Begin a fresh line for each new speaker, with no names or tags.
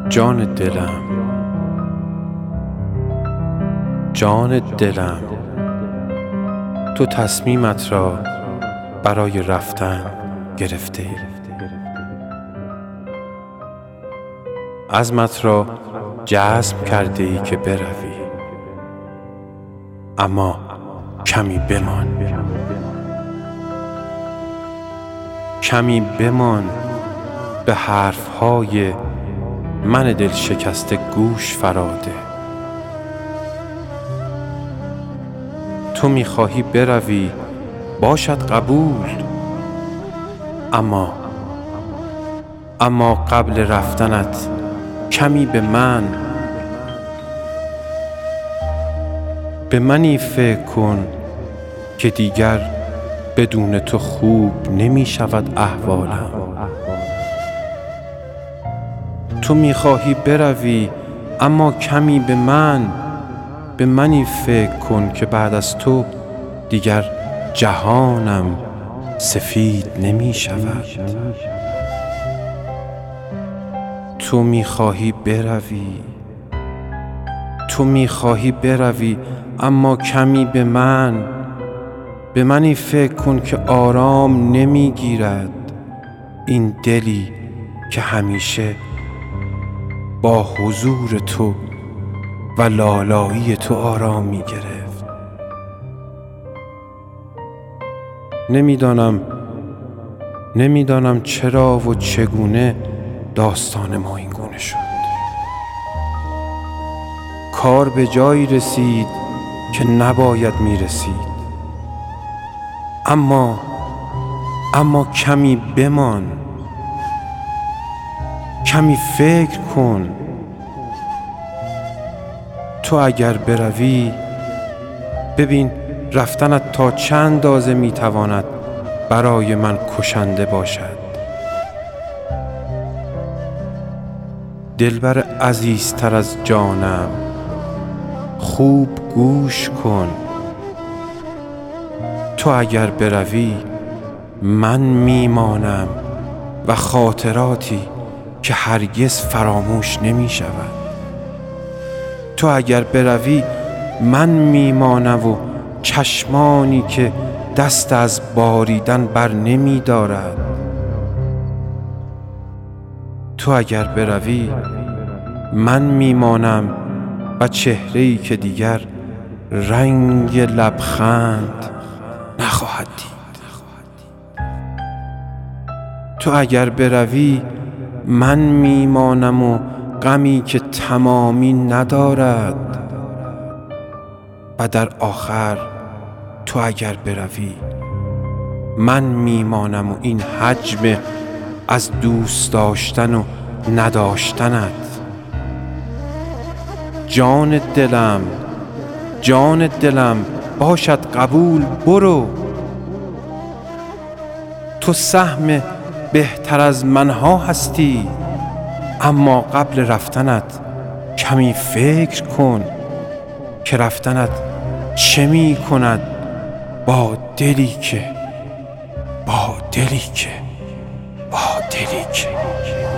جان دلم، جان دلم، تو تصمیمت را برای رفتن گرفته ای. عزمت را جزم کرده ای که بروی، اما کمی بمان، کمی بمان به حرفهای من دل شکسته گوش فراده. تو میخواهی بروی، باشد قبول، اما قبل رفتنت کمی به منی فکر کن که دیگر بدون تو خوب نمی شود احوالم. تو میخواهی بروی، اما کمی به منی فکر کن که بعد از تو دیگر جهانم سفید نمی شود. تو میخواهی بروی، اما کمی به منی فکر کن که آرام نمیگیرد این دلی که همیشه با حضور تو و لالایی تو آرام میگرفت. نمیدانم چرا و چگونه داستان ما این گونه شد. کار به جایی رسید که نباید میرسید، اما کمی بمان، کمی فکر کن. تو اگر بروی، ببین رفتنت تا چند اندازه میتواند برای من کشنده باشد. دلبر عزیزتر از جانم، خوب گوش کن. تو اگر بروی، من میمانم و خاطراتی که هرگز فراموش نمی شود. تو اگر بروی، من میمانم و چشمانی که دست از باریدن بر نمی دارد. تو اگر بروی، من میمانم و چهره‌ای که دیگر رنگ لبخند نخواهد دید. تو اگر بروی، من میمانم و غمی که تمامی ندارد. و در آخر تو اگر بروی، من میمانم و این حجم از دوست داشتن و نداشتنت. جان دلم، باشد قبول، برو. تو سهم بهتر از منها هستی، اما قبل رفتنت کمی فکر کن که رفتنت چه می کند با دلی که